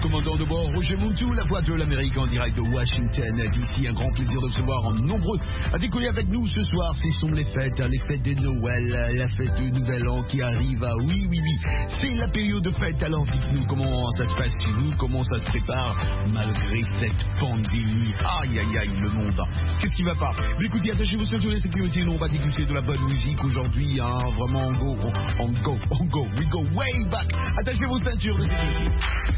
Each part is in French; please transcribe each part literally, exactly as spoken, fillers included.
commandant de bord, Roger Montou, la voix de l'Amérique en direct de Washington D C. Un grand plaisir de recevoir en nombreux à décoller avec nous ce soir. Ce sont les fêtes, les fêtes de Noël, la fête du Nouvel An qui arrive. Oui, oui, oui, c'est la période de fête. Alors dites-nous comment ça se passe chez nous, comment ça se prépare malgré cette pandémie. Aïe, aïe, aïe, le monde. Qu'est-ce qui va pas? Écoutez, attachez-vous sur les sécurités, nous on va déguster de la bonne musique aujourd'hui. Hein, vraiment, on go, on go, on go, we go way back. Attachez vos ceintures de sécurité.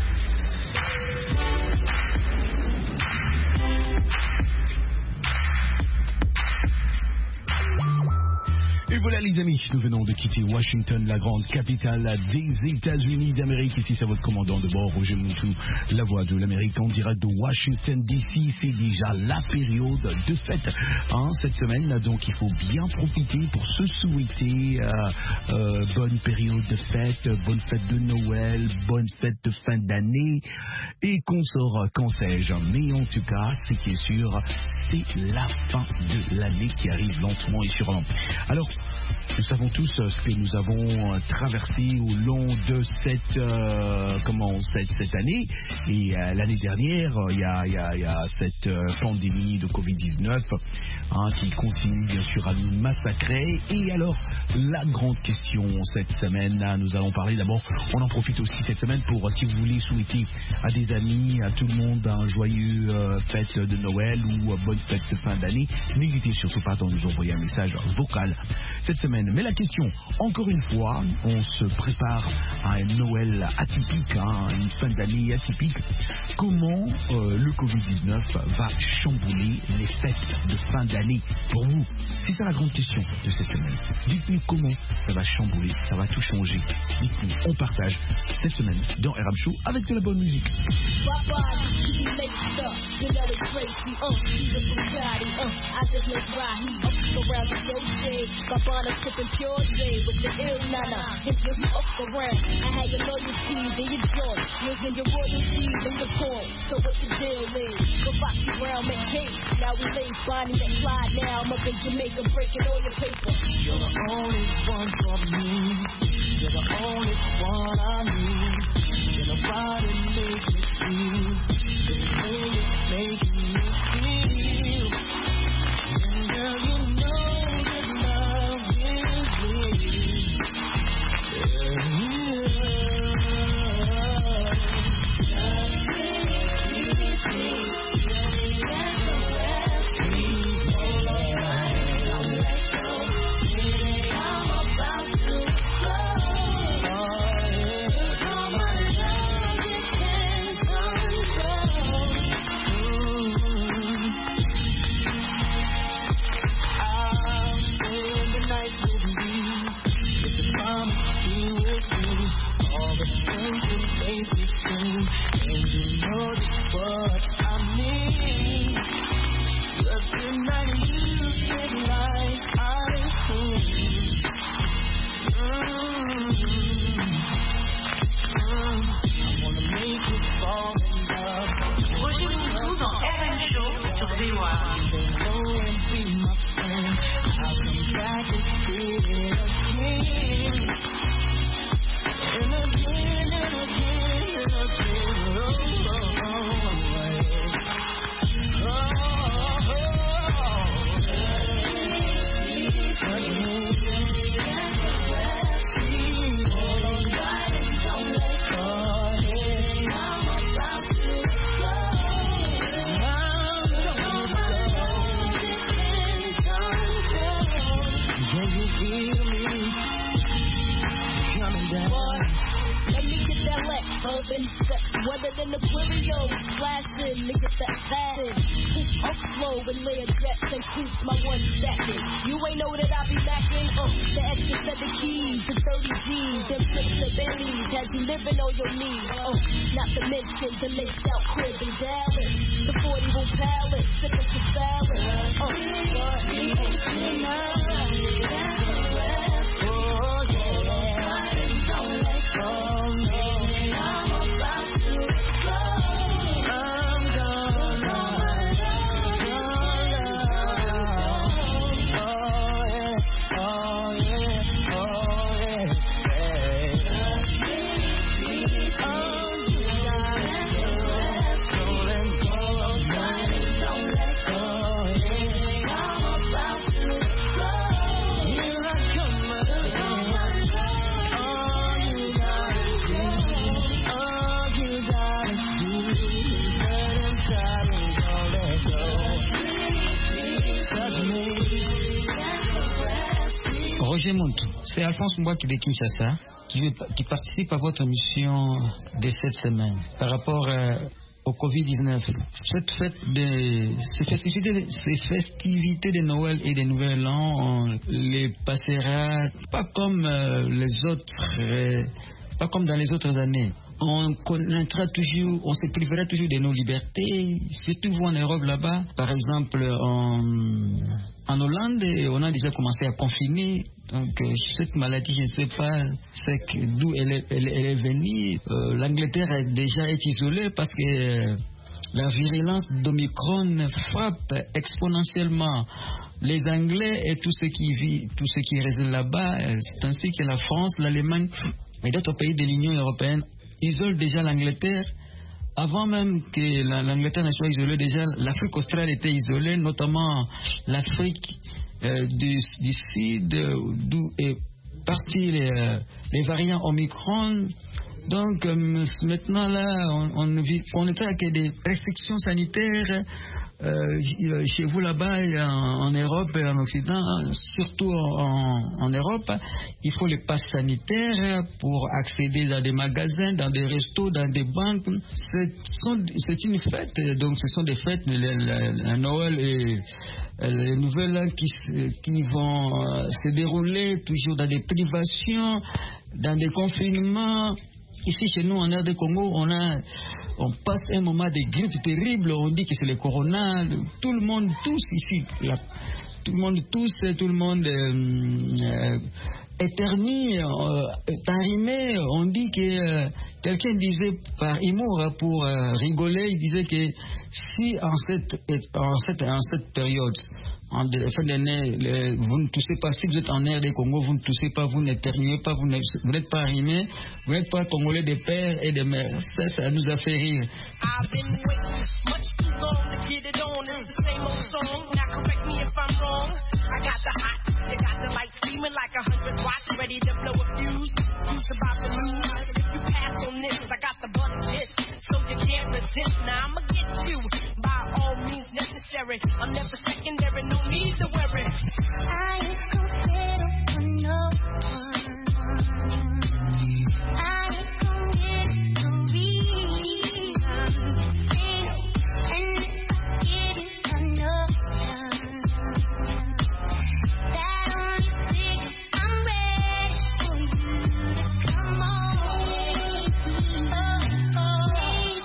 Et voilà les amis, nous venons de quitter Washington, la grande capitale des États-Unis d'Amérique. Ici c'est votre commandant de bord, Roger Montou, la voix de l'Amérique en direct de Washington D C. C'est déjà la période de fête hein, cette semaine, donc il faut bien profiter pour se souhaiter euh, euh, bonne période de fête, bonne fête de Noël, bonne fête de fin d'année et qu'on sort quand sais-je. Mais en tout cas, ce qui est sûr, c'est la fin de l'année qui arrive lentement et sûrement. Alors, nous savons tous ce que nous avons traversé au long de cette, euh, comment, cette, cette année. Et euh, l'année dernière, il y a, y a, y a cette euh, pandémie de covid dix-neuf hein, qui continue bien sûr à nous massacrer. Et alors, la grande question cette semaine, nous allons parler d'abord, on en profite aussi cette semaine pour, si vous voulez souhaiter à des amis, à tout le monde, un joyeux euh, fête de Noël ou euh, bonne fête de fin d'année. N'hésitez surtout pas à nous envoyer un message vocal cette semaine. Mais la question, encore une fois, on se prépare à un Noël atypique, hein, une fin d'année atypique. Comment euh, le covid dix-neuf va chambouler les fêtes de fin d'année pour vous? C'est ça la grande question de cette semaine. Dites-nous comment ça va chambouler, ça va tout changer. Dites-nous, on partage cette semaine dans R M Show avec de la bonne musique. Barbana sipping pure J with the ill nana. If you up around, I had your loyalties and your joy. Using your royalties and your porn. So what the deal is? Go Foxy Brown make cake. Now we lay Bonnie that fly now. I'm up in Jamaica breaking all your paper. You're the only one for me. You're the only one I need. You're the body make me feel. The way you're making me feel. And girl, you know that love is real. Weather than the Aquario, flashing, niggas that fashion. Up slow and lay a jets and keep my one stacking. You ain't know that I be macking. Uh, the extra set the keys, the thirty G's, them flips the Bentleys, had you living on your knees. Uh, not to mention the laced out crib in Dallas, the forty-room palace, sipping some salad. Uh, but he ain't seen her. Oh yeah, don't let go. Roger Montou, c'est Alphonse Mbouaki de Kinshasa qui, veut, qui participe à votre émission de cette semaine par rapport euh, au covid dix-neuf. Cette fête de, ces, festivités, ces festivités de Noël et de Nouvel An, on les passera pas comme euh, les autres, euh, pas comme dans les autres années. On connaîtra toujours, on se privera toujours de nos libertés, surtout vous en Europe là-bas. Par exemple, en, en Hollande, on a déjà commencé à confiner. Donc, euh, cette maladie, je ne sais pas d'où elle est, elle, elle est venue. Euh, L'Angleterre a déjà été isolée parce que euh, la virulence d'Omicron frappe exponentiellement les Anglais et tous ceux qui vivent, tous ceux qui résident là-bas. C'est ainsi que la France, l'Allemagne et d'autres pays de l'Union européenne isole déjà l'Angleterre. Avant même que l'Angleterre ne soit isolée, déjà l'Afrique australe était isolée, notamment l'Afrique euh, du, du Sud, d'où est parti les, les variants Omicron. Donc euh, maintenant là, on, on, vit, on est avec des restrictions sanitaires. Euh, chez vous là-bas, en, en Europe et en Occident, surtout en, en Europe, il faut les passes sanitaires pour accéder dans des magasins, dans des restos, dans des banques. C'est une fête, donc ce sont des fêtes, le, le, le Noël et les Nouvel An qui, qui vont se dérouler toujours dans des privations, dans des confinements. Ici, chez nous, en R D Congo, on, a, on passe un moment de grippe terrible. On dit que c'est le corona. Tout le monde, tous ici, là, tout le monde, tous, tout le monde euh, euh, éternue, euh, enrhumé. On dit que euh, quelqu'un disait par humour, pour euh, rigoler, il disait que si en cette, en cette, en cette période, en fin d'année, vous ne toussez pas, si vous êtes en R D Congo, vous ne toussez pas, vous n'éternuez pas, vous n'êtes pas arrimé, vous n'êtes pas congolais de père et de mère. Ça, ça nous a fait rire. I'm never secondary, no need to worry. I ain't gon' settle for no one. I ain't gon' get no reason. And if I get it, I know that on your sick, I'm ready for you to come on. Oh, oh,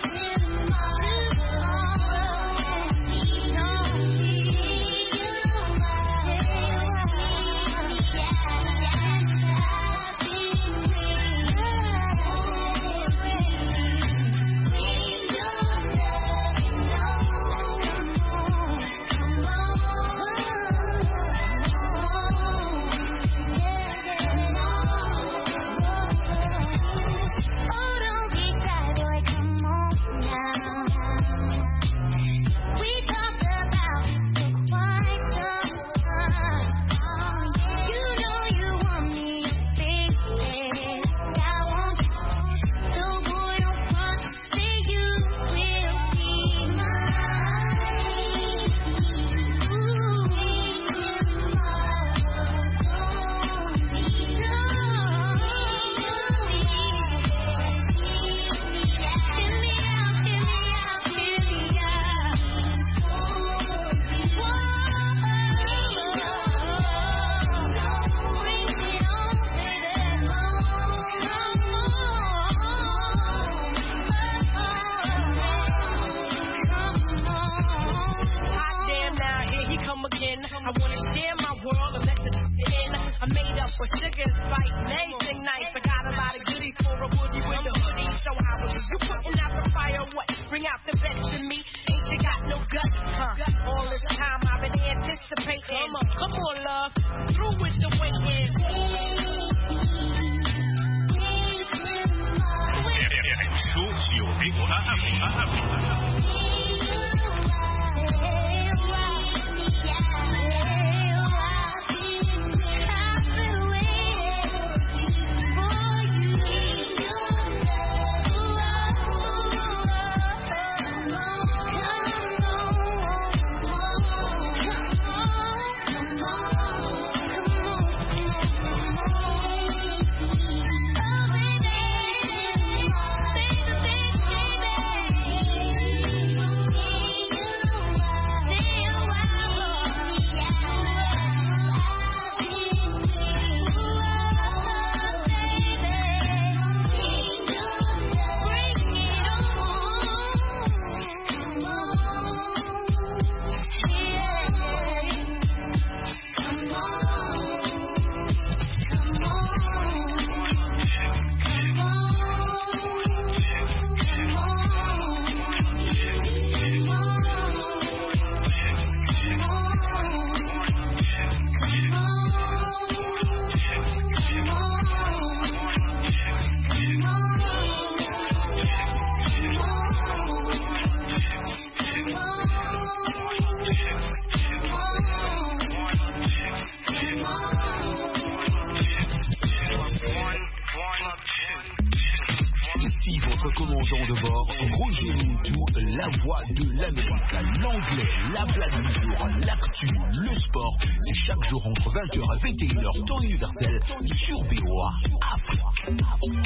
to, la voix de l'Amérique. L'anglais, la blague du jour, l'actu, le sport. C'est chaque jour entre vingt heures et vingt et une heures, temps universel, sur B O A Afrique.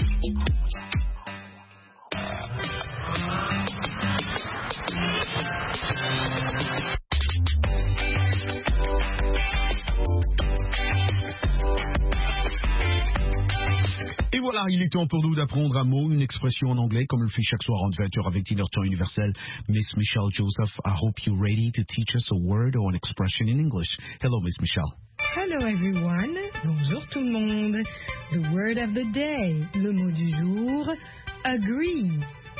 Et voilà, il est temps pour nous d'apprendre un mot, une expression en anglais, comme le fait chaque soir entre vingt heures et vingt et une heures temps universel. Miss Michelle Joseph, I hope you're ready to teach us a word or an expression in English. Hello, Miss Michelle. Hello everyone. Bonjour tout le monde. The word of the day, le mot du jour, agree.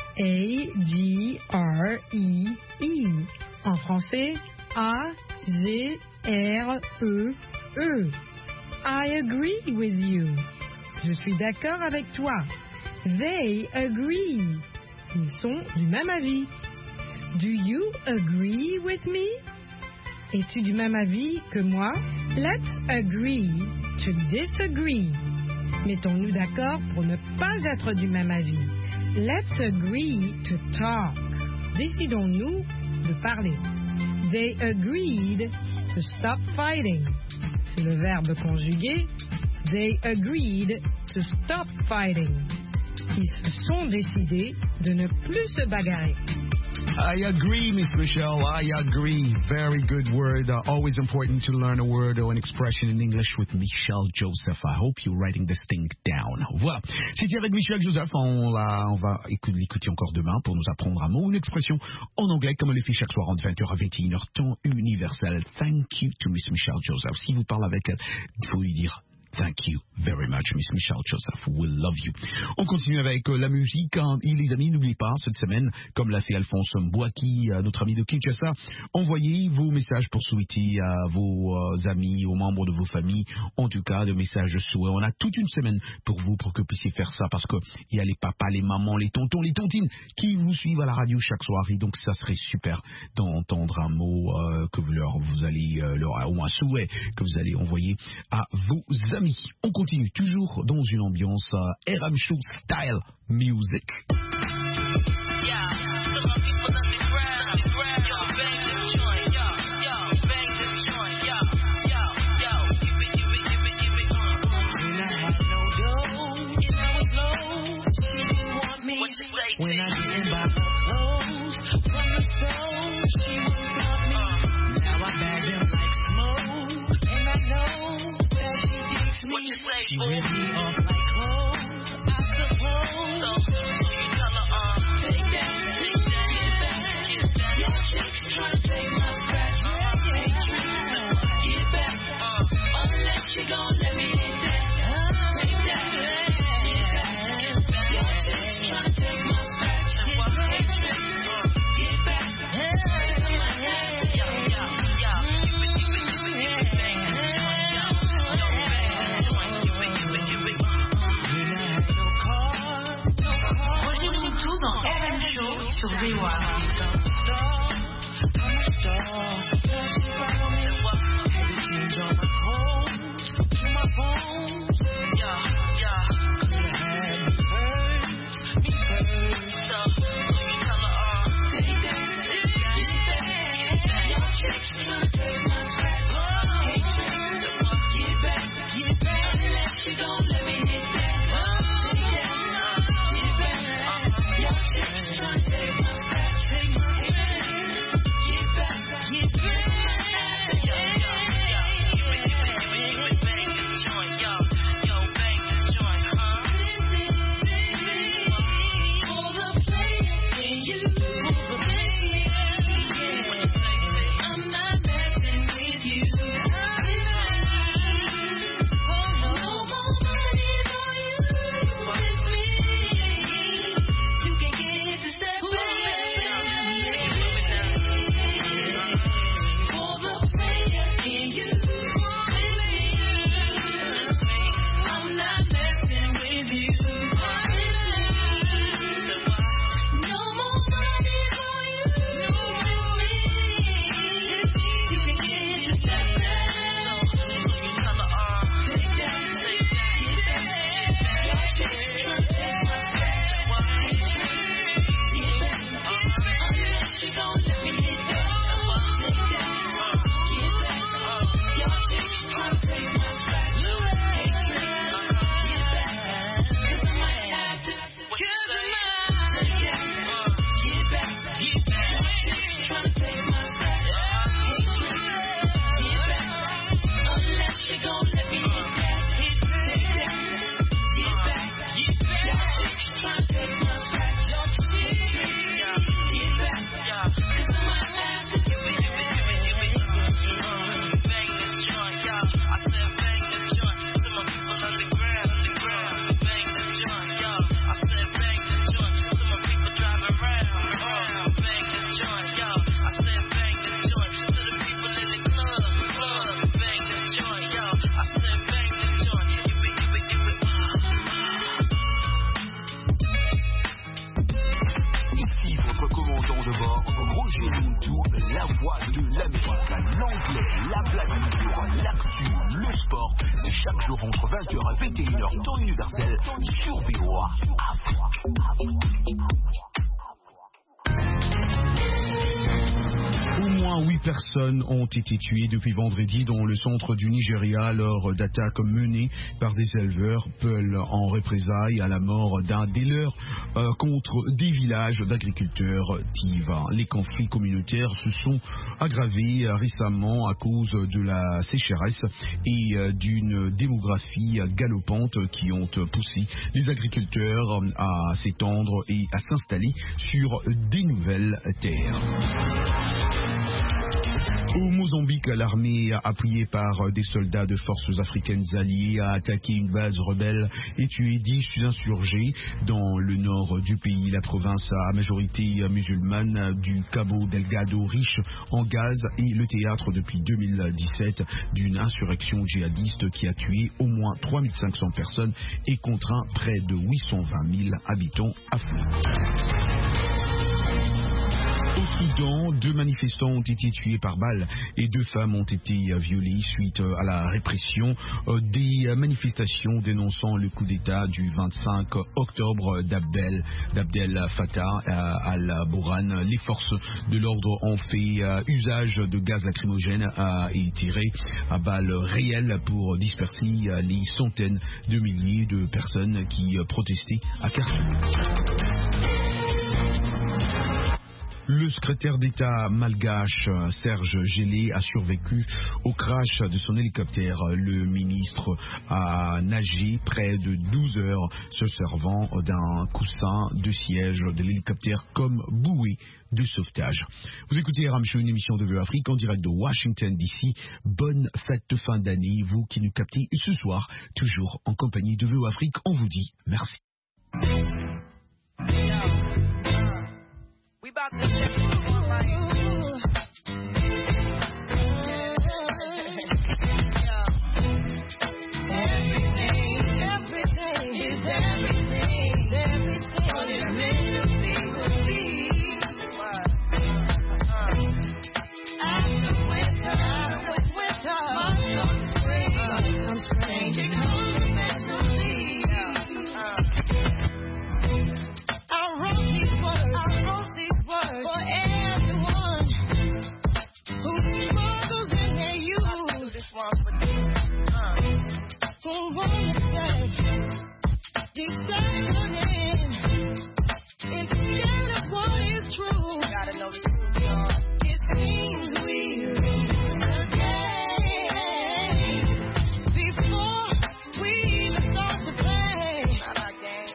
A G R E E. En français, A G R E E. I agree with you. Je suis d'accord avec toi. They agree. Ils sont du même avis. Do you agree with me? Es-tu du même avis que moi? Let's agree to disagree. Mettons-nous d'accord pour ne pas être du même avis. Let's agree to talk. Décidons-nous de parler. They agreed to stop fighting. C'est le verbe conjugué. They agreed to stop fighting. Ils se sont décidés de ne plus se bagarrer. I agree, Miss Michelle. I agree. Very good word. Uh, always important to learn a word or an expression in English with Michelle Joseph. I hope you're writing this thing down. Voilà. C'était avec Michelle Joseph. On, la, on va l'écouter encore demain pour nous apprendre un mot, une expression en anglais, comme elle le fait chaque soir entre vingt heures à vingt et une heures, temps universel. Thank you to Miss Michelle Joseph. Si vous parlez avec elle, il faut lui dire thank you very much, Miss Michelle Joseph. We love you. On continue avec euh, la musique. Hein. Et les amis, n'oubliez pas, cette semaine, comme l'a fait Alphonse Mbouaki, euh, notre ami de Kinshasa, envoyez vos messages pour souhaiter à vos euh, amis, aux membres de vos familles, en tout cas, de messages de souhait. On a toute une semaine pour vous, pour que vous puissiez faire ça, parce qu'il y a les papas, les mamans, les tontons, les tontines qui vous suivent à la radio chaque soir. Et donc, ça serait super d'entendre un mot euh, que vous leur, vous allez, euh, leur, ou un souhait que vous allez envoyer à vos amis. On continue toujours dans une ambiance uh, R M Show style music. When I didn't buy clothes from the store, she would love me. Now I bag them like smoke, and I know that she digs me. She ripped me off like clothes, I suppose. So, so you tell her, uh, take that, take that, get back, get back. Your chick's trying to take my scratch, ain't trying to get back. Uh, unless you gon' let me hit that, take that, get back, get back. Your chick's trying to take my scratch, ain't trying to get back. Dans R M Show sur B O A. Get back, get back. commandant de bord, Roger Muntou, la voix de l'Amérique. L'anglais, la blague sur l'actu, le sport, c'est chaque jour entre vingt heures et vingt et une heures, temps universel, sur V O A Afrique. Au moins huit personnes ont été tuées depuis vendredi dans le centre du Nigeria lors d'attaques menées par des éleveurs Peul en représailles à la mort d'un des leurs euh, contre des villages d'agriculteurs Tiva. Les conflits communautaires se sont aggravés euh, récemment à cause de la sécheresse et euh, d'une démographie galopante qui ont poussé les agriculteurs à s'étendre et à s'installer sur des nouvelles terres. Au Mozambique, l'armée appuyée par des soldats de forces africaines alliées a attaqué une base rebelle et tué dix insurgés dans le nord du pays. La province à majorité musulmane du Cabo Delgado, riche en gaz, est le théâtre depuis deux mille dix-sept d'une insurrection djihadiste qui a tué au moins trois mille cinq cents personnes et contraint près de huit cent vingt mille habitants à fuir. Au Soudan, deux manifestants ont été tués par balle et deux femmes ont été violées suite à la répression des manifestations dénonçant le coup d'État du vingt-cinq octobre d'Abdel, d'Abdel Fattah al-Burhan. Les forces de l'ordre ont fait usage de gaz lacrymogène et tiré à balles réelles pour disperser les centaines de milliers de personnes qui protestaient à Khartoum. Le secrétaire d'État malgache Serge Gélé a survécu au crash de son hélicoptère. Le ministre a nagé près de douze heures se servant d'un coussin de siège de l'hélicoptère comme bouée de sauvetage. Vous écoutez R M Show, une émission de V O A Afrique en direct de Washington D C. Bonne fête de fin d'année, vous qui nous captez ce soir, toujours en compagnie de V O A Afrique. On vous dit merci. We about to get to one right. Everything, everything is everything, everything. What it meant to be will be. After winter, after winter, must come spring, must come spring. It comes eventually. I wrote these words, I wrote these words for everyone who struggles in their youth, this one for you, uh. who wanna say deception instead of what is true. Gotta know the truth, y'all. It seems we lose the game before we even start to play. Not our game.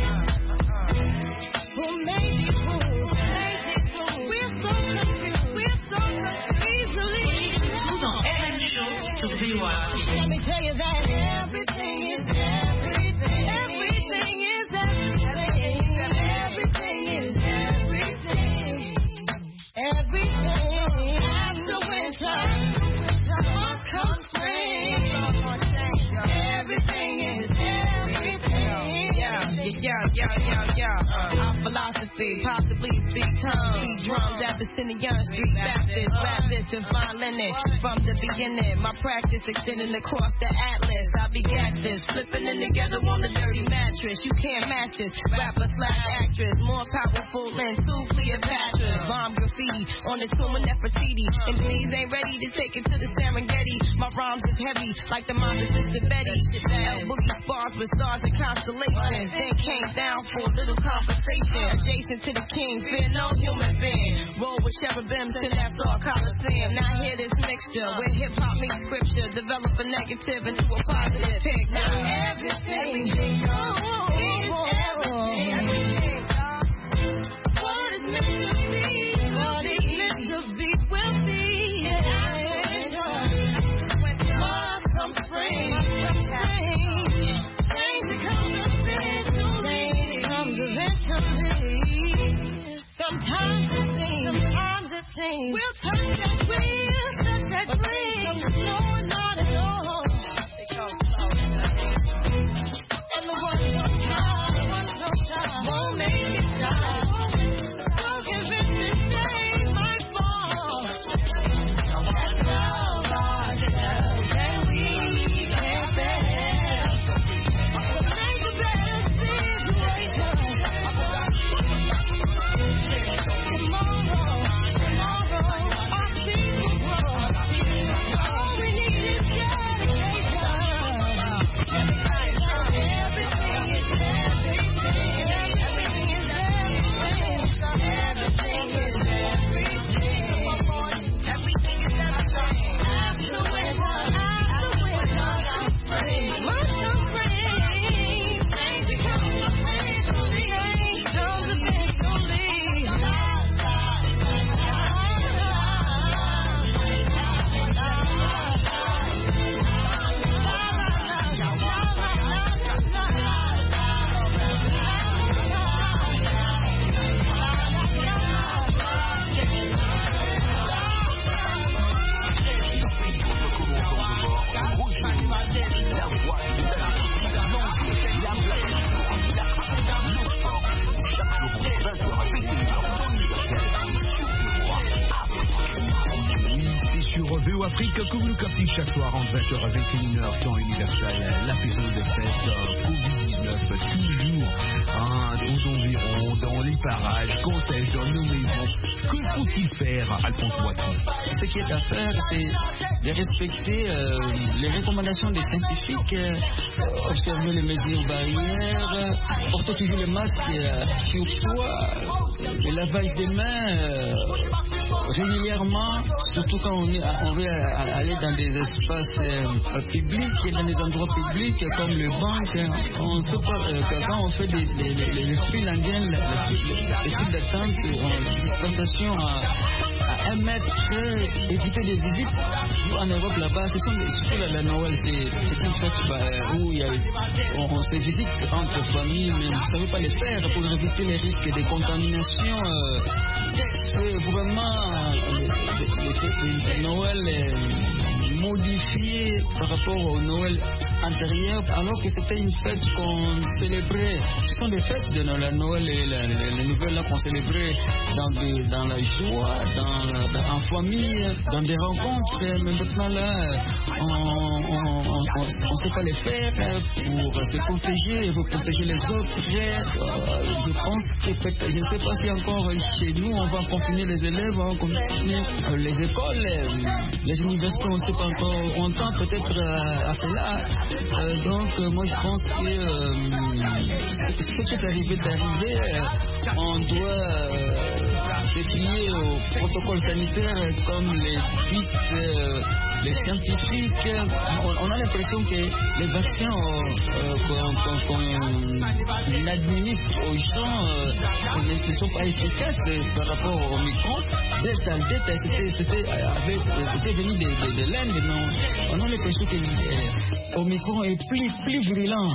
Who made these rules? Made these rules? We're so confused. We're so confused easily. To be wild. Let me tell you that everything is everything. Everything is everything. Everything is everything. Everything. After winter, must come spring. Everything is everything. Yeah, yeah, yeah, yeah, yeah. Our philosophy, possibly speak tongues, beat drums at the Abyssinian Street Baptist, Baptist and fine linen. From the beginning, my practice extending across the atlas. I be cactus, flipping them together on the dirty mattress. You can't match this. Rapper slash actress, more powerful than two Cleopatra. Bomb graffiti on the tomb of Nefertiti. M Cs ain't ready to take it to the Serengeti. My rhymes is heavy like the mind of Sister Betty. L Boogie bars with stars and constellations. Then came down for a little conversation. Adjacent to the king, fear no human being. Roll with cherubims to that thought Coliseum. Now hear this mixture where hip hop meets scripture. Develop a negative into a positive pick. Now everything is everything. What is meant to be, what is meant to be will be. Must come spring, must come spring. Change comes eventually. Comes eventually. Sometimes it seems, sometimes it seems we'll touch that wheel, touch that wheel. No, not at all. And the one who's time, one who's time won't make it stop. Don't give in to Vélo Afrique, que vous nous captez chaque soir entre vingt heures à vingt et une heures, temps universel. L'apéro de fête covid dix-neuf, toujours hein, aux environs, dans les parages, conseils dans nos maisons. Que faut-il faire, Alphonse Boitou? Ce qui est à faire, c'est de respecter euh, les recommandations des scientifiques, euh, observer les mesures barrières, porter toujours le masque euh, sur soi, le lavage des mains euh, régulièrement, surtout quand on, est, on veut aller dans des espaces euh, publics et dans des endroits publics comme les banques. On sait pas, euh, que quand on fait des, les, les, les files indiennes, les, les files d'attente, euh, dispensation à, à un mètre, euh, éviter des visites. En Europe là-bas, ce sont des, surtout la, la Noël, c'est une fête bah, où il y a, on, on se visite entre familles, mais on ne savait pas les faire pour éviter les risques de contamination. Euh, c'est vraiment le Noël euh, modifié par rapport au Noël antérieur, alors que c'était une fête qu'on célébrait. Ce sont des fêtes de la Noël et la, la, les nouvelles là qu'on célébrait dans, de, dans la joie, dans, dans, en famille, dans des rencontres. Mais maintenant là, on ne sait pas les faire pour se protéger, pour protéger les autres. Euh, je pense que peut-être, je ne sais pas si encore chez nous on va confiner les élèves, on va confiner euh, les écoles, euh, les universités, on ne sait pas encore, on tend peut-être euh, à cela. Euh, donc euh, moi je pense que euh, ce qui est arrivé d'arriver, euh, on doit euh, se fier au protocole sanitaire comme les dit euh, les scientifiques. On, on a l'impression que les vaccins euh, qu'on qu qu administre aux gens euh, ne sont pas efficaces euh, par rapport au micron. Delta, Delta c'était venu de, de, de l'Inde, mais on a l'impression que euh, Omicron est plus, plus virulent.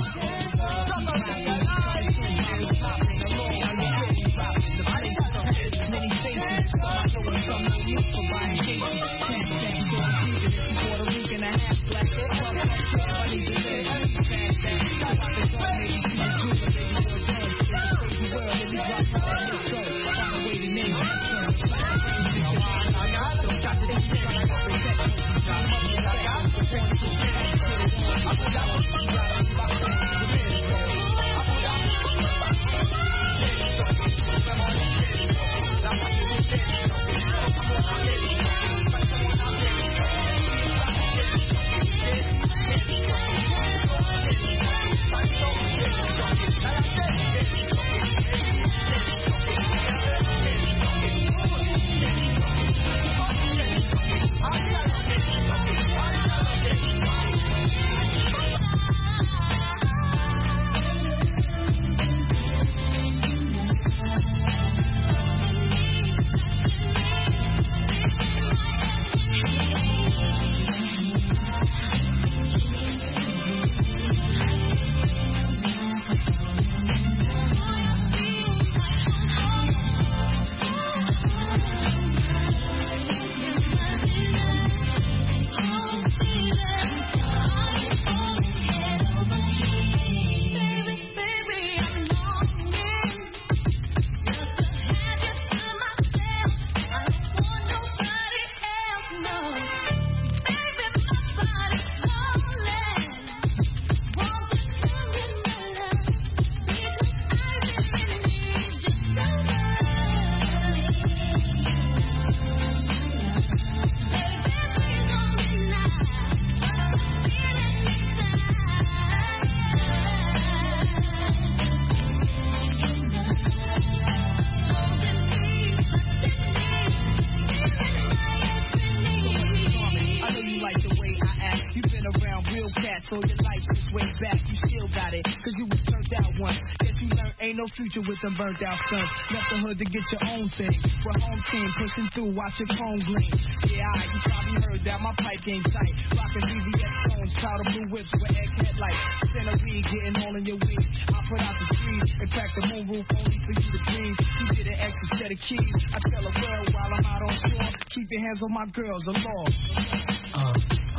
No future with them burnt out sons. Left the hood to get your own thing. We're home team pushing through, watch your phone gleam. Yeah, I, you probably heard that my pipe game tight. Rockin' V V S phones, powder blue whips with egg headlights. Center weed, getting all in your weed. I put out the trees and crack the moon roof only for you to dream. You get an extra set of keys. I tell a girl while I'm out on tour, keep your hands on my girls, the law. Uh, uh,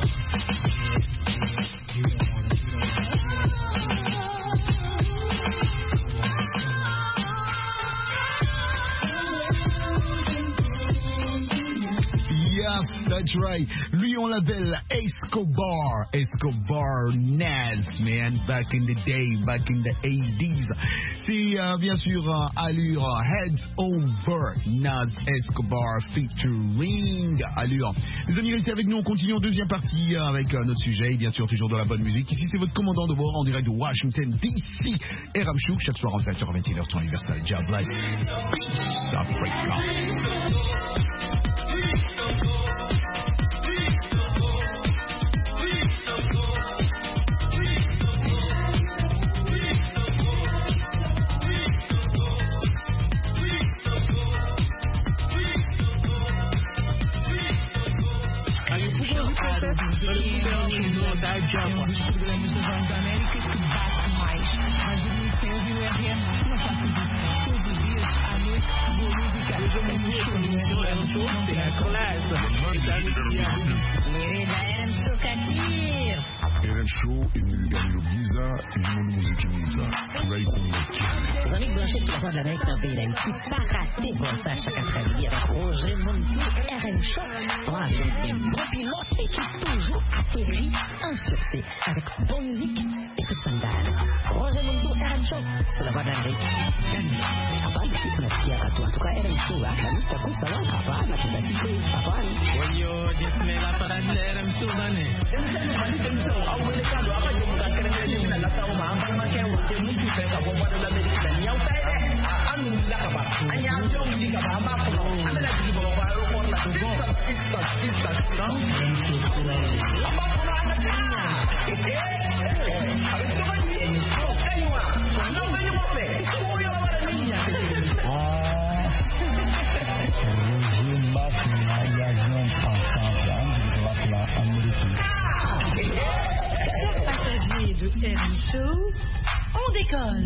you don't want it, you don't want it. Yes, That's right. Lui, on l'appelle Escobar. Escobar Naz, man. Back in the day, back in the eighties. C'est euh, bien sûr euh, allure Heads Over. Naz Escobar featuring Allure. Les amis, restez avec nous. On continue en deuxième partie avec euh, notre sujet. Et bien sûr, toujours dans la bonne musique. Ici, c'est votre commandant de bord en direct de Washington, D C. R M Show, chaque soir en vingt heures, vingt et une heures, temps universel. Jab Live. Beat Africa. R M Show e Danilo Guisa e Mundo Music Misa. Por aí com o Os amigos Blanchet de la Voix de l'Amérique dans le pays d'Haïti, pas raté pour ça chaque après-midi avec Roger Mundo, R M Show. On a un bon pilote et qui toujours atterri en sûreté avec bonne musique et toute bandane. Roger Mundo, R M Show, c'est la Voix de l'Amérique. Apaan sih penasihat atau suka R M Show lah kan? Tapi salah apaan lah kita gitu? Apaan? Woyo, disme la para R M Show dane. Passagers de R M Show, on décolle.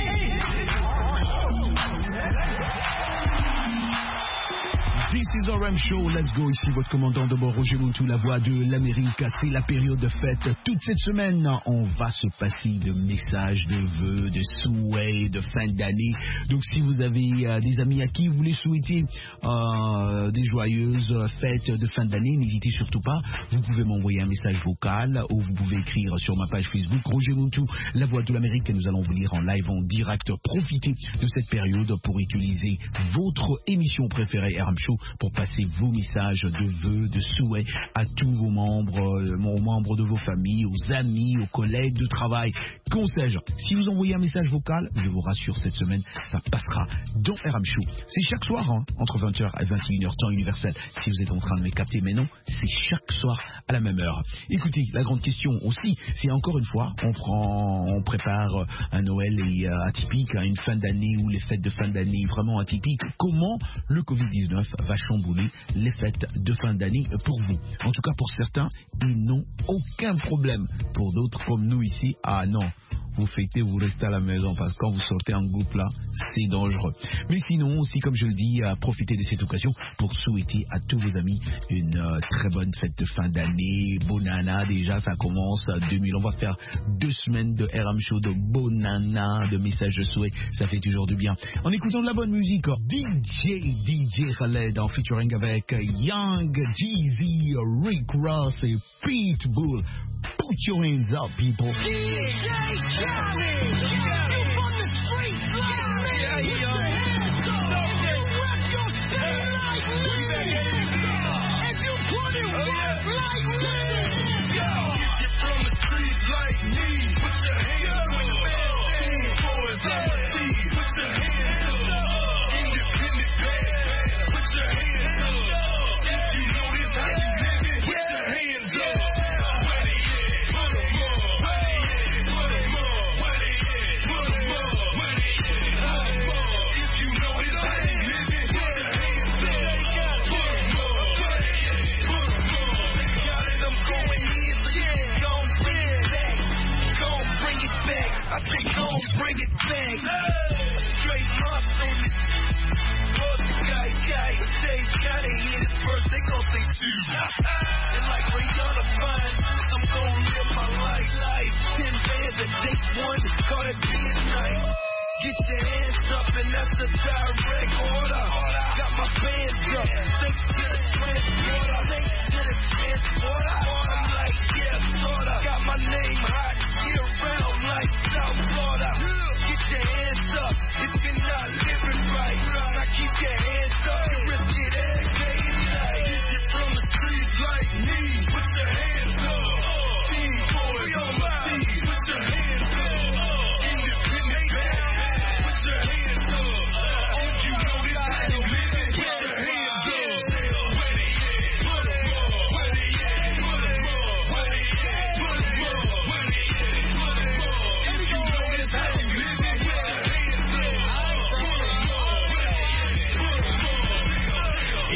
This is R M Show, let's go. Ici votre commandant de bord, Roger Moutou, la voix de l'Amérique. C'est la période de fête. Toute cette semaine, on va se passer de messages, de vœux, de souhaits, de fin d'année. Donc si vous avez euh, des amis à qui vous voulez souhaiter euh, des joyeuses fêtes de fin d'année, n'hésitez surtout pas. Vous pouvez m'envoyer un message vocal ou vous pouvez écrire sur ma page Facebook, Roger Moutou, la voix de l'Amérique. Et nous allons vous lire en live, en direct. Profitez de cette période pour utiliser votre émission préférée R M Show pour passer vos messages de vœux, de souhaits à tous vos membres, euh, aux membres de vos familles, aux amis, aux collègues de travail, qu'on sais-je. Si vous envoyez un message vocal, je vous rassure, cette semaine, ça passera dans R M Show. C'est chaque soir, hein, entre vingt heures et vingt et une heures, temps universel. Si vous êtes en train de me capter, mais non, c'est chaque soir à la même heure. Écoutez, la grande question aussi, c'est encore une fois, on prend, on prépare un Noël et, euh, atypique, hein, une fin d'année ou les fêtes de fin d'année vraiment atypiques. Comment le covid dix-neuf va chambouler les fêtes de fin d'année pour vous? En tout cas, pour certains, ils n'ont aucun problème. Pour d'autres, comme nous ici, ah non, vous fêtez, vous restez à la maison parce que quand vous sortez en groupe là, c'est dangereux. Mais sinon aussi, comme je le dis, euh, profitez de cette occasion pour souhaiter à tous vos amis une euh, très bonne fête de fin d'année. Bonana, déjà ça commence à deux mille. On va faire deux semaines de R M Show de Bonana, de messages de souhait. Ça fait toujours du bien. En écoutant de la bonne musique, D J D J Khaled en featuring avec Young Jeezy, Rick Ross et Pitbull. Put your hands up, people. D J Khaled, you from the streets like me. Yeah, yeah. Put your hands up. If you rep your city like me. If you put it work like me. Yo, you're from the streets like me. Put your hands up. Team boys overseas. Put your hands up. Independent band. Put your hands up. If you know this how you live it, put your hands up. Bring it back. Straight up on it. Fuck the guy, guy. If they gotta hear this first, they gon' say two. And like Rihanna fine, I'm gon' live my life. life. Ten bands at day one, gotta be a night. Get your hands up and that's a direct order. Got my bands up, thanks to the transporter.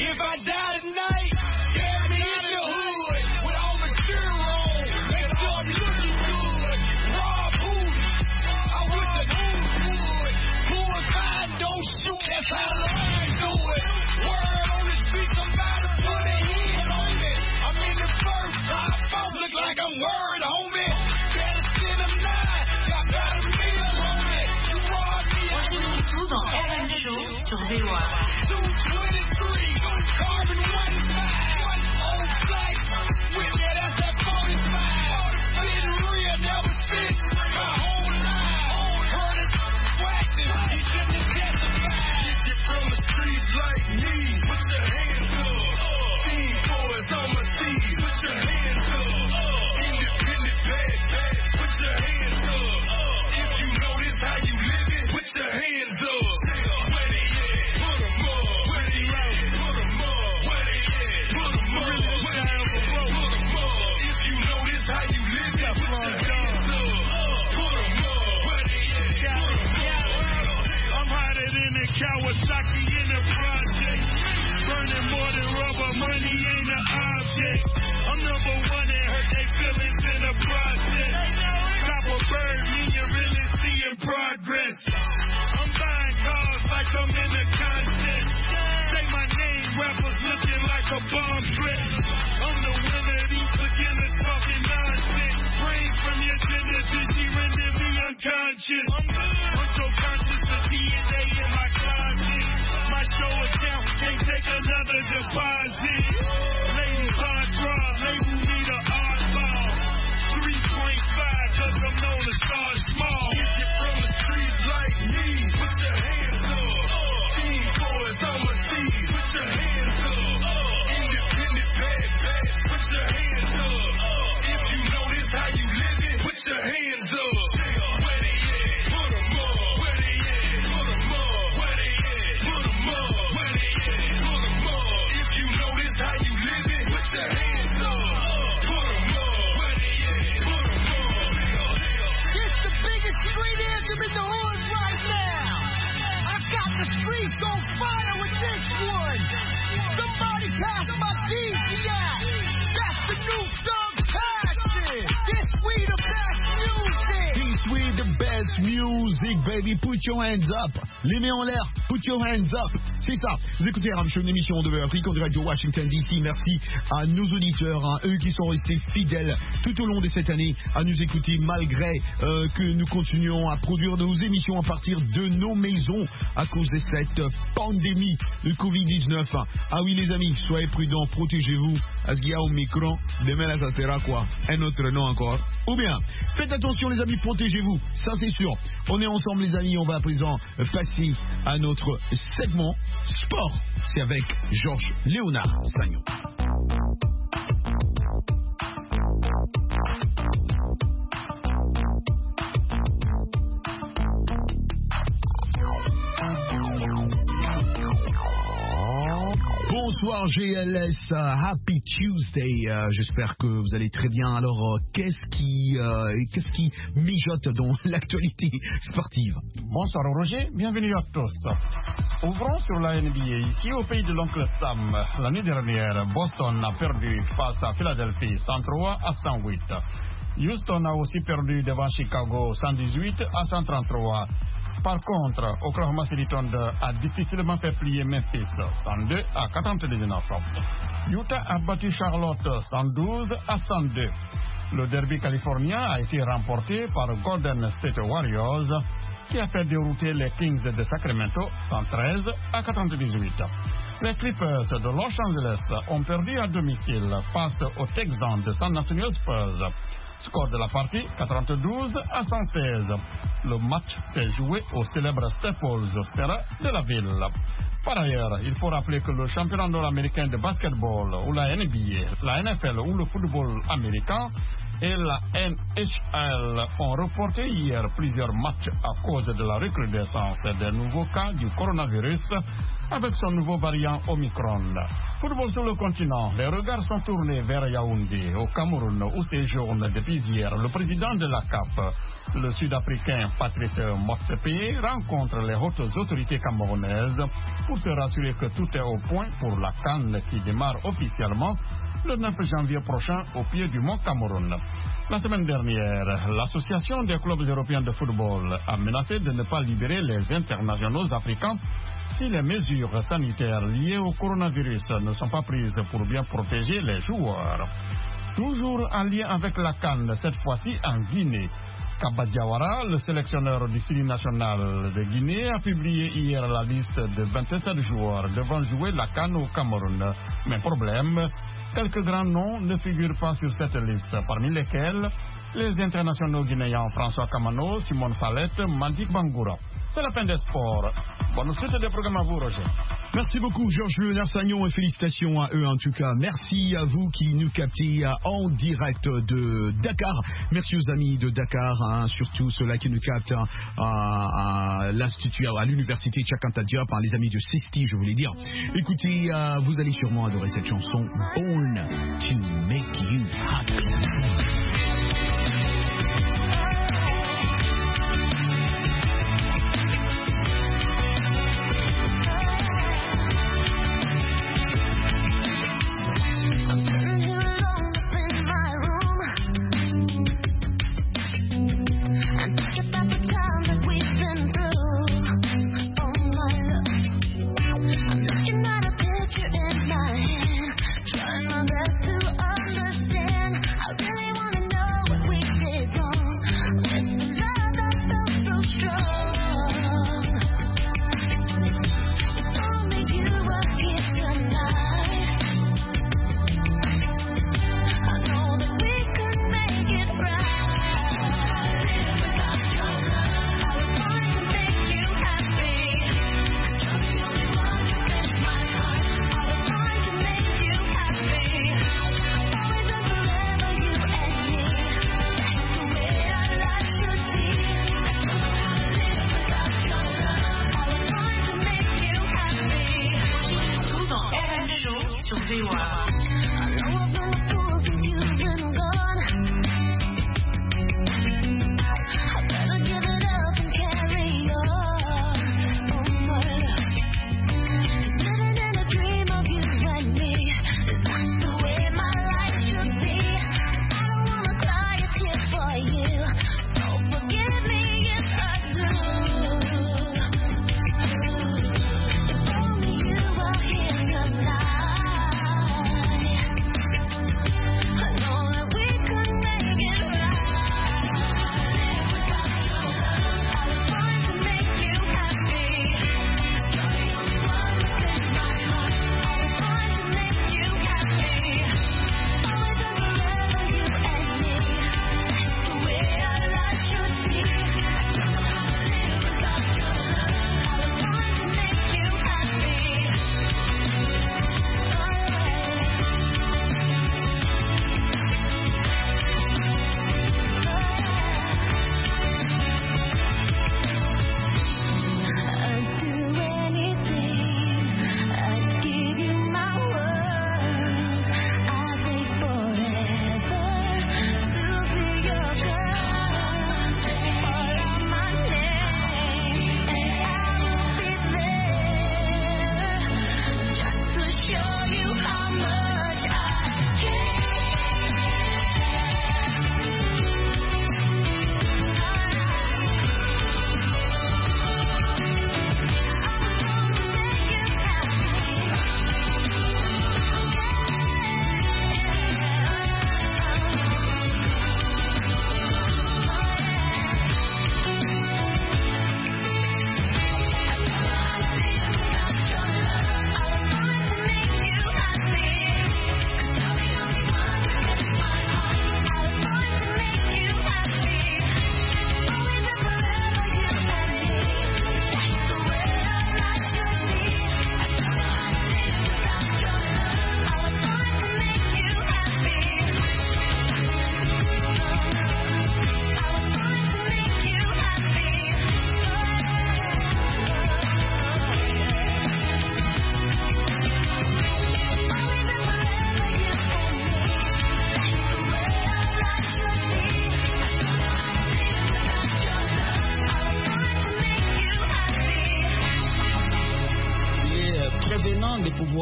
If I die tonight, get me in the hood with all my gear on. Make sure I'm looking good. Rob Booty, I'm with the new wood. Who if I don't shoot, that's how I do it. Word on the street, somebody put a hit on me. I'm in the first top, folks look like I'm worried, homie. Better send them nine, got about a meal on it. You robbed me, I Rejoignez-nous tout dans R and B Show sur V O A. two twenty-three, carbon one five, on flight, with me, that's that forty-five. Been real, never fit, my whole life. Heard it waxing, he shouldn't have testified. If you're from the streets like me, put your hands up. Team boys on my team, put your hands up. Independent bad, bad, put your hands up. If you know this how you live it, put your hands up. Where they at? Put 'em up. Where they at? Put 'em up. Where they at? Put 'em up. Where they at? Put 'em up. If you know this how you live it, put your hands up. Put 'em up. Where they at? Put 'em up. I'm hotter than a Kawasaki in the project. Burning more than rubber, money ain't an object. I'm number one and hurt they feelings in the process. Copper bird, mean you really seeing progress. I'm buying cars like I'm in a contest. Say my name, rappers looking like a bomb threat. I'm the winner, these beginners talking nonsense. Brain from your genesis, she rendered me unconscious. I'm so conscious of D N A in my closet. My show account can't take another deposit. Ladies hard draw, label me the oddball. three point five, cause I'm known to start small. If you're from the streets like me, put your hands up. Team boys on my team, put your hands up. Independent bad, bad, put your hands up. If you know this how you live it, put your hands up. Where they at? Put 'em up. Where they at? Put 'em up. Where they at? Put 'em up. Where they at? Put 'em up. If you know this how you live it, put your hands up. Put 'em up. Where they at? Put 'em up. This the biggest street anthem in the hood right now. I got the streets on fire with this one. Somebody pass my D J. That's the new Thug Passion. This we the best music. This we the best music, baby. Put your hands up. Les mains en l'air. Put your hands up. C'est ça. Vous écoutez Ram Show, une émission de Afrique en direct de Washington D C. Merci à nos auditeurs, hein, eux qui sont restés fidèles tout au long de cette année à nous écouter malgré euh, que nous continuons à produire nos émissions à partir de nos maisons à cause de cette pandémie de covid dix-neuf. Ah oui les amis, soyez prudents, protégez-vous. Asgia au micro, demain là ça sera quoi? Un autre nom encore? Ou bien, faites attention les amis, protégez-vous, ça c'est sûr. On est ensemble les amis, on va à présent passer à notre segment sport. C'est avec Georges Léonard Sagnon. Bonsoir G L S, uh, Happy Tuesday, uh, j'espère que vous allez très bien. Alors uh, qu'est-ce qui, uh, qu'est-ce qui mijote dans l'actualité sportive? Bonsoir Roger, bienvenue à tous. Ouvrons sur la N B A, ici au pays de l'oncle Sam. L'année dernière, Boston a perdu face à Philadelphie cent trois à cent huit. Houston a aussi perdu devant Chicago cent dix-huit à cent trente-trois. Par contre, Oklahoma City Thunder a difficilement fait plier Memphis cent deux à quatre-vingt-dix-neuf. Utah a battu Charlotte cent douze à cent deux. Le derby californien a été remporté par Golden State Warriors qui a fait dérouter les Kings de Sacramento cent treize à quatre-vingt-dix-huit. Les Clippers de Los Angeles ont perdu à domicile face aux Texans de San Antonio Spurs. Score de la partie quatre-vingt-douze à cent seize. Le match s'est joué au célèbre Staples Terrain de la ville. Par ailleurs, il faut rappeler que le championnat nord-américain de basketball ou la N B A, la N F L ou le football américain et la N H L ont reporté hier plusieurs matchs à cause de la recrudescence des nouveaux cas du coronavirus avec son nouveau variant Omicron. Football sur le continent, les regards sont tournés vers Yaoundé, au Cameroun, où séjourne depuis hier le président de la C A F, le Sud-Africain Patrice Motsepe, rencontre les hautes autorités camerounaises pour se rassurer que tout est au point pour la CAN qui démarre officiellement le neuf janvier prochain au pied du Mont Cameroun. La semaine dernière, l'Association des clubs européens de football a menacé de ne pas libérer les internationaux africains si les mesures sanitaires liées au coronavirus ne sont pas prises pour bien protéger les joueurs. Toujours en lien avec la CAN, cette fois-ci en Guinée. Kaba Diawara, le sélectionneur du Sili national de Guinée, a publié hier la liste de vingt-sept joueurs devant jouer la CAN au Cameroun. Mais problème, quelques grands noms ne figurent pas sur cette liste, parmi lesquels les internationaux guinéens François Kamano, Simone Falette, Mandik Bangoura. C'est la fin des sports. Bonne suite des programmes à vous, Roger. Merci beaucoup, Georges Le Nersagnon, et félicitations à eux en tout cas. Merci à vous qui nous captez en direct de Dakar. Merci aux amis de Dakar, hein, surtout ceux-là qui nous captent hein, à, à l'Institut, à l'Université Cheikh Anta Diop, hein, les amis de Cesti, je voulais dire. Écoutez, euh, vous allez sûrement adorer cette chanson, Born to Make You Happy. Trying my best to understand. I really want to know what we did Tonight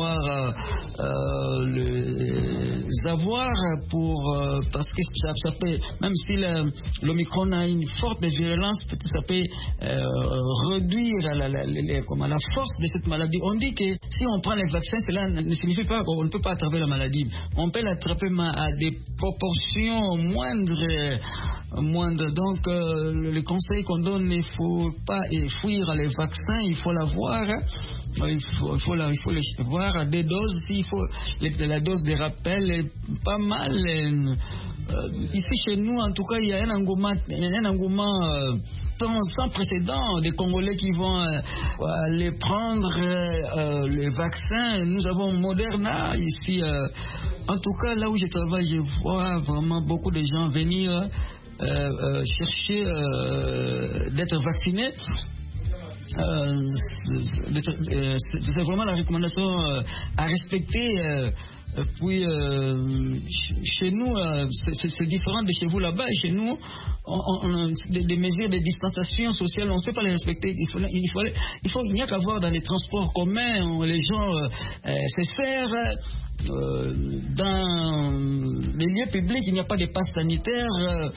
pouvoir euh, euh, les avoir pour euh, parce que ça, ça peut, même si le, l'Omicron a une forte virulence, ça peut euh, réduire la, la, la, la, comment, la force de cette maladie. On dit que si on prend les vaccins, cela ne signifie pas qu'on ne peut pas attraper la maladie. On peut l'attraper à des proportions moindres. moindres. Donc euh, le, le conseil qu'on donne, il ne faut pas fuir les vaccins, il faut l'avoir. Il faut, il faut, la, il faut les voir à des doses. S'il faut, les, la dose de rappel est pas mal. Euh, ici chez nous, en tout cas, il y a un engouement, un engouement euh, sans précédent des Congolais qui vont euh, aller prendre euh, le vaccin. Nous avons Moderna ici. Euh, en tout cas, là où je travaille, je vois vraiment beaucoup de gens venir euh, euh, chercher euh, d'être vaccinés. Euh, c'est, c'est vraiment la recommandation euh, à respecter. Euh, puis euh, chez nous, euh, c'est, c'est différent de chez vous là-bas. Chez nous, on, on, des, des mesures de distanciation sociale, on ne sait pas les respecter. Il faut, il faut, il faut, il n'y a qu'à voir dans les transports communs, où les gens euh, euh, se serrent. Euh, dans les lieux publics, il n'y a pas de passe sanitaire, euh,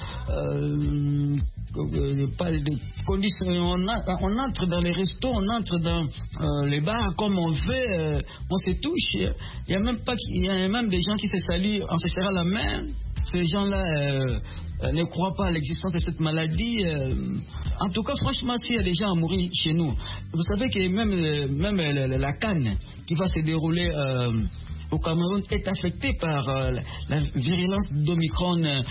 euh, pas de conditions. On, a, on entre dans les restos, on entre dans euh, les bars comme on veut, euh, on se touche. Il y a même pas, il y a même des gens qui se saluent en se serrant la main. Ces gens-là euh, euh, ne croient pas à l'existence de cette maladie. Euh, en tout cas, franchement, s'il y a des gens à mourir chez nous, vous savez que même, euh, même euh, la, la CAN qui va se dérouler euh, au Cameroun est affecté par euh, la virulence d'Omicron. Euh,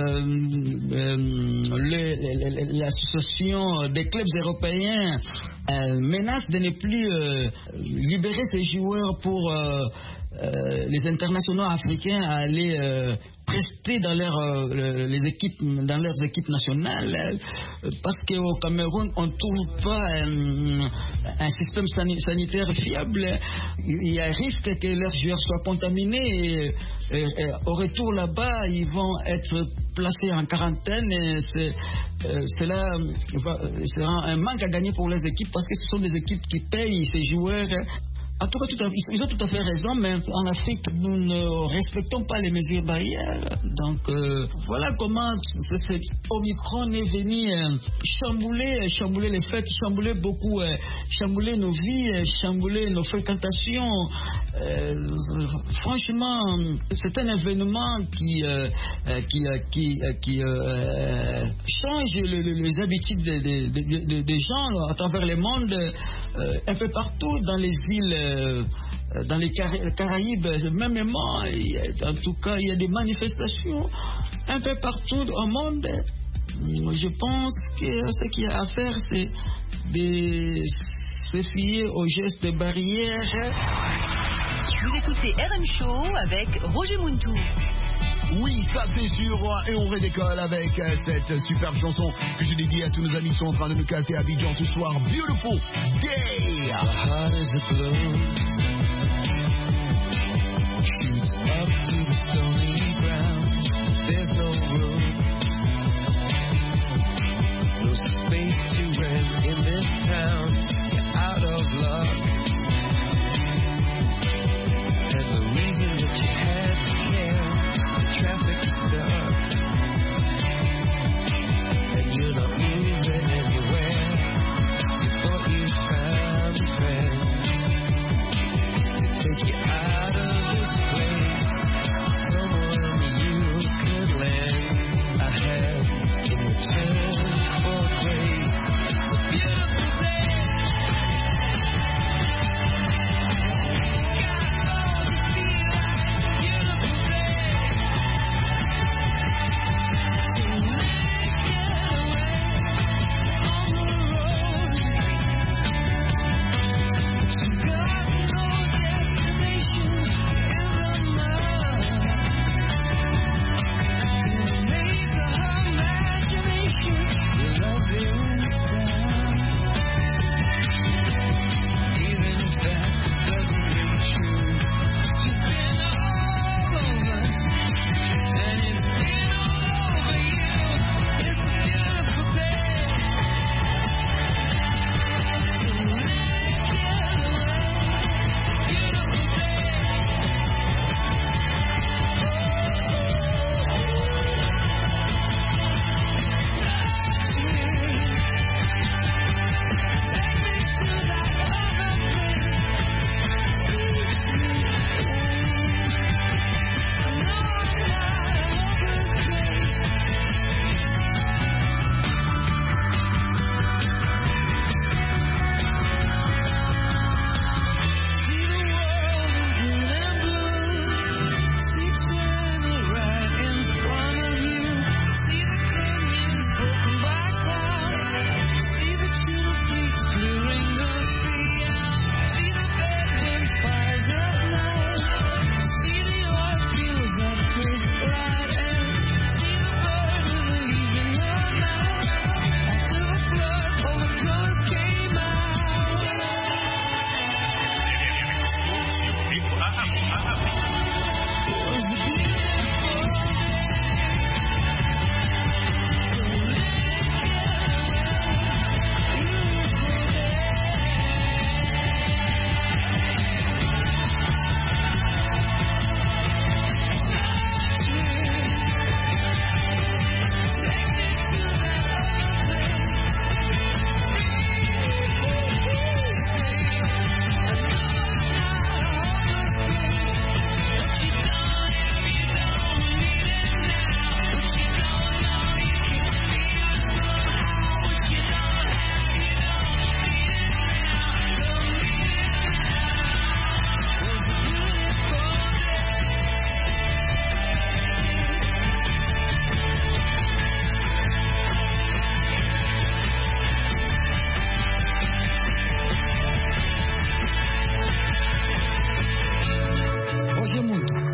euh, le, le, l'association des clubs européens euh, menace de ne plus euh, libérer ses joueurs pour euh, euh, les internationaux africains à aller euh, prester dans, leur, euh, les équipes, dans leurs équipes nationales, euh, parce qu'au Cameroun, on ne trouve pas un, un système sanitaire fiable. Il y a un risque que leurs joueurs soient contaminés et, et, et au retour là-bas, ils vont être placés en quarantaine. Et c'est, euh, cela va, sera un manque à gagner pour les équipes, parce que ce sont des équipes qui payent ces joueurs. En tout cas, tout à, ils ont tout à fait raison, mais en Afrique, nous ne respectons pas les mesures barrières. Donc, euh, voilà comment ce Omicron est venu euh, chambouler, chambouler les fêtes, chambouler beaucoup, euh, chambouler nos vies, euh, chambouler nos fréquentations. Euh, franchement, c'est un événement qui, euh, qui, euh, qui, euh, qui euh, change le, le, les habitudes des de, de, de, de gens à travers le monde, euh, un peu partout dans les îles. Euh, dans les Cara- Caraïbes, même en tout cas, il y a des manifestations un peu partout au monde. Je pense que ce qu'il y a à faire, c'est de se fier aux gestes barrières. Vous écoutez R M Show avec Roger Muntou. Oui, ça c'est sûr, et on redécolle avec euh, cette superbe chanson que je dédie à tous nos amis qui sont en train de nous capter à Abidjan ce soir. Beautiful Day. The heart is a blue, shoots up to the stony ground. There's no room, no space to rent in this town. You're out of luck, and the reason that you had to care. Traffic is stuck, and you're not moving anywhere. You thought you found a friend.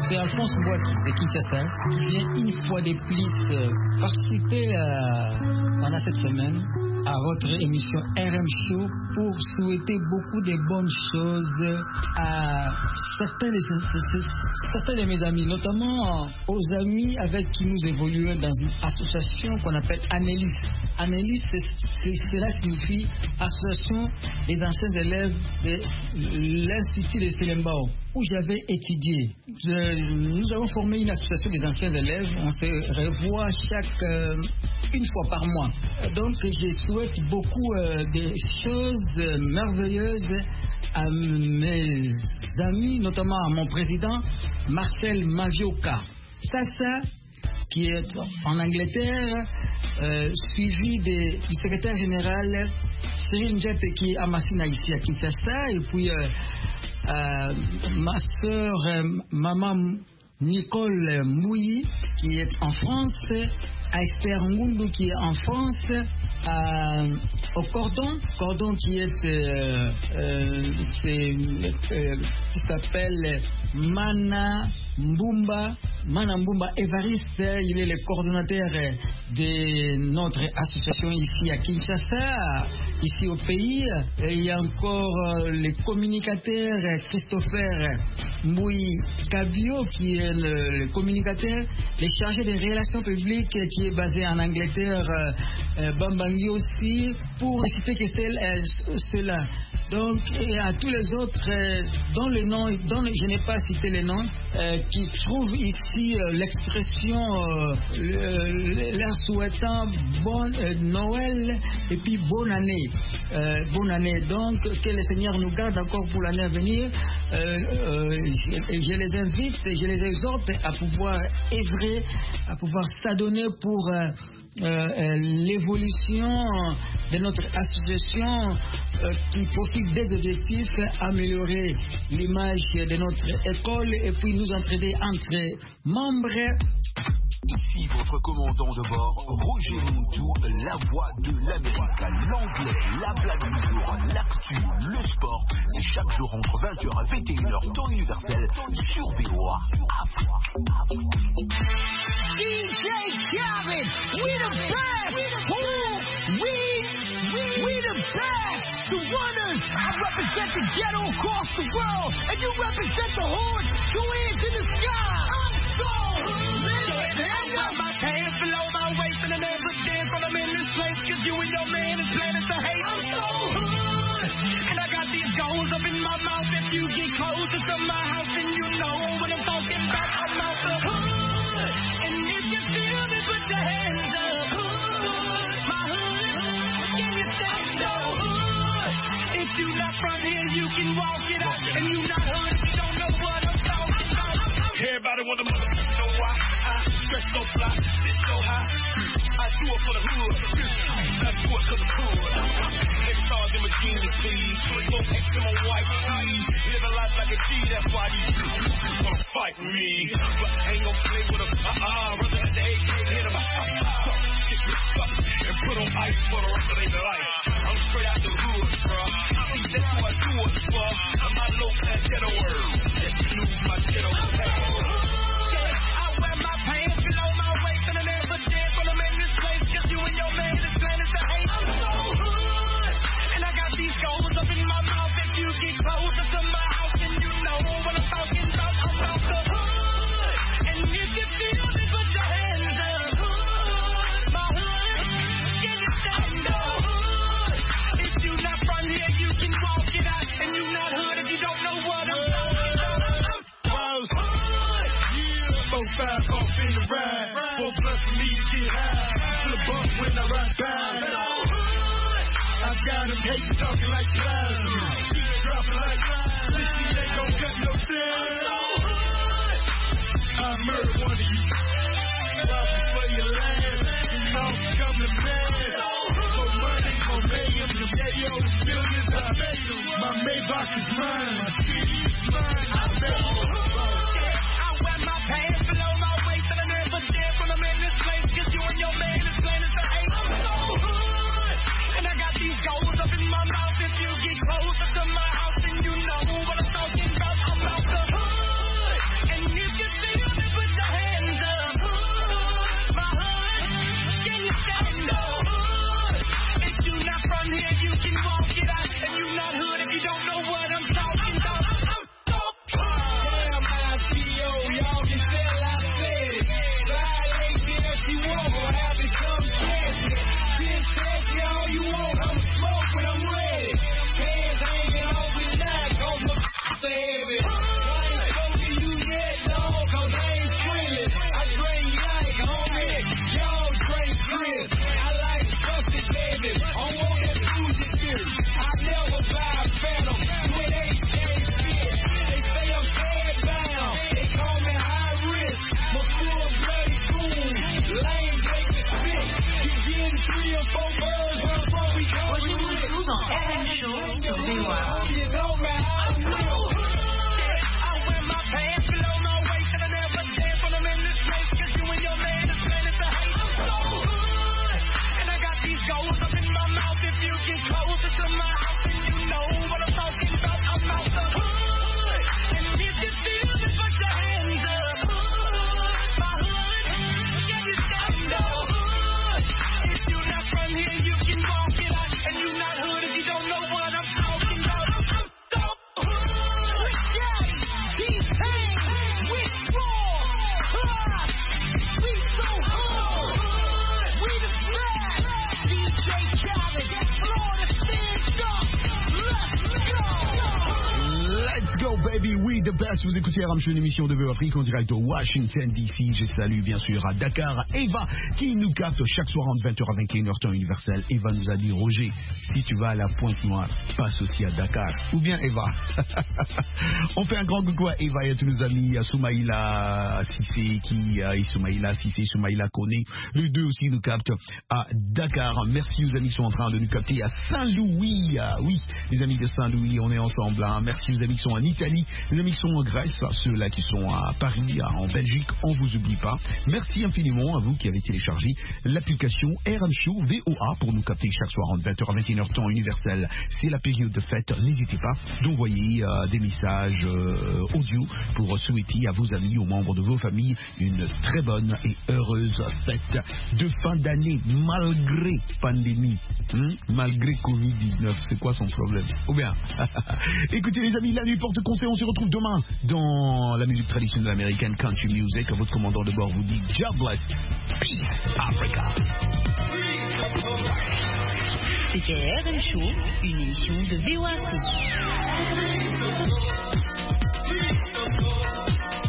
c'est Alphonse Mbouaki de Kinshasa qui vient une fois de plus euh, participer à, pendant cette semaine à votre émission R M Show pour souhaiter beaucoup de bonnes choses à certains de, certains de mes amis, notamment aux amis avec qui nous évoluons dans une association qu'on appelle Anélis. Anélis, cela signifie Association des anciens élèves de l'Institut de Selembao, où j'avais étudié. Je, nous avons formé une association des anciens élèves. On se revoit chaque euh, une fois par mois. Donc, je souhaite beaucoup euh, de choses euh, merveilleuses à mes amis, notamment à mon président Marcel Mavioka. Sassa, qui est en Angleterre, euh, suivi de, du secrétaire général Cyril Njete, qui est à Massina ici à Kinshasa, et puis euh, euh, ma soeur euh, maman Nicole Mouyi, qui est en France, à Esther Ngundu, qui est en France, à, au Cordon, Cordon qui est, euh, euh, c'est, euh, qui s'appelle Mana Mbumba, Mana Mbumba Évariste, il est le coordonnateur de notre association ici à Kinshasa, ici au pays. Et il y a encore euh, le communicateur Christopher Mbouyi Kabio, qui est le, le communicateur, le chargé des relations publiques, qui est basé en Angleterre, euh, euh, Bambangi aussi, pour ne citer que celle, euh, ceux-là. Donc, et à tous les autres, euh, dont le nom, dont le, je n'ai pas cité les noms, euh, qui trouvent ici euh, l'expression euh, le, leur souhaitant bon euh, Noël et puis bonne année. Euh, bonne année. Donc, que le Seigneur nous garde encore pour l'année à venir. Euh, euh, je, je les invite, je les exhorte à pouvoir œuvrer, à pouvoir s'adonner pour euh, euh, l'évolution de notre association euh, qui profite des objectifs, améliorer l'image de notre école et puis nous entraider entre membres. Ici votre commandant de bord, Roger Moutou, la voix de l'Amérique, l'anglais, la blague du jour, l'actu, le sport. C'est chaque jour entre vingt heures et vingt et une heures, temps universel, sur B O A. D J Khaled, we the best. Ooh, we, we, we the best. The runners. I represent the ghetto across the world, and you represent the hood. Two hands in the sky. I'm so lit. I got my pants below my waist, and I never dance when I'm in this place, cause you and your man is planning to hate. I'm so hood. And I got these goals up in my mouth. If you get closer to my house, then you know what I'm talking about. I'm out the hood. And if you feel me, put your hands up. Hood. My hood. Can you stand so hood? If you not from here, you can walk it out. And you not hood if you don't know what I'm talking about. Everybody want the mother know why I stress so fly, it's so high. I do it for the hood, I do it cause I'm cool. Next stars in my genius, please. Go X in my white tee. Live a life like a G, that's why these bitches wanna fight me. But I ain't gon' play with them, uh-uh. Rather than the A K hit them, get mixed up and put on ice for the rest of their life. I'm straight out the hood, bro. See, that's who I do it for. I'm my low-class ghetto word. Just use my ghetto tag. I wear my pants below my waist, and I never dance when I'm in this place, cause you and your man is planning to hate. I'm so hood. And I got these goals up in my mouth. If you get closer to my house, then you know what I'm talking about. I'm out the hood. And if you feel me, put your hands up. Hood. My hood. Can you stand up? Hood. If you not from here, you can walk it out. And you not hood if you don't know what I'm talking about. I'm hood. Four, five, off in the ride. Four plus for me to get high. To the bump when I ride by. I got them hating talking like flies. Keep dropping like flies. This shit ain't gon' cut no sense. I murder one of you. While before you land, you know come to man. For money, for millions, the radio is billions. I made them. My Maybach is mine. My C D is mine. I made them. Pants below my waist, and I never dance when I'm in this place, cause you and your man is planning to hate. I'm so hood. And I got these goals up in my mouth. If you get closer to my house, then you know what I'm talking about. I'm out the hood. And if you y'all can tell I said it. Violation if she won't, gonna have to come fancy. Ten sexy all you want, I'm smoke when I'm ready. Hands hanging off the neck, cause my so heavy. I ain't spoken you yet, dog, cause I ain't friendly. I drink like homie, y'all drink Chris. I like busted baby, I want that bougie spirit. I never buy a phantom, when they can't fit. They say I'm head bound, they call me high risk. My full bloody cool, lame take the spit. You getting three or four birds, well, before we go to it. R M Show sur V O A. You know me, I will. I wear my pants below my waist and I never dance when I'm in this place. Cause you and your man is planning to hate. I'm so hood. And I got these goals up in my mouth. If you get closer to my house, then you know what I'm talking about. I'm out the hood. And if you feel me, put your hands up. My hood. Can you stand up? If you not from here, you can walk it out. And you not hood if you don't know what I'm talking about. I'm so hood. Yeah, these things we strong. We so hood. We the best. D J Khaled, Florida stand up. Let's go. Let's go baby, we the best. Vous écoutez R M Show, une émission de V O A Afrique en direct de Washington D C. Je salue bien sûr à Dakar Eva qui nous capte chaque soir entre vingt heures à vingt et une heures temps universel. Eva nous a dit Roger, si tu vas à la Pointe-Noire, passe aussi à Dakar. Ou bien Eva. On fait un grand coucou à Eva et à tous nos amis, à Soumaïla Sissé qui a Soumaïla Sissé, Soumaïla Koné. Les deux aussi nous captent à Dakar. Merci aux amis qui sont en train de nous capter à Saint-Louis. Ah, oui, les amis de Saint-Louis, on est ensemble. Hein. Merci aux amis qui sont en Italie, les amis qui sont en Grèce, ceux-là qui sont à Paris, en Belgique, on ne vous oublie pas. Merci infiniment à vous qui avez téléchargé l'application R M Show V O A pour nous capter chaque soir entre vingt heures à vingt et une heures temps universel. C'est la période de fête. N'hésitez pas d'envoyer euh, des messages euh, audio pour souhaiter à vos amis, aux membres de vos familles une très bonne et heureuse fête de fin d'année malgré pandémie, hein? Malgré covid dix-neuf. C'est quoi son problème? Ou bien, écoutez les amis, la nuit porte conseil, on se retrouve demain dans la musique traditionnelle américaine, country music. Votre commandant de bord vous dit God bless, peace, Africa. C'était R M Show, une émission de V O A Afrique.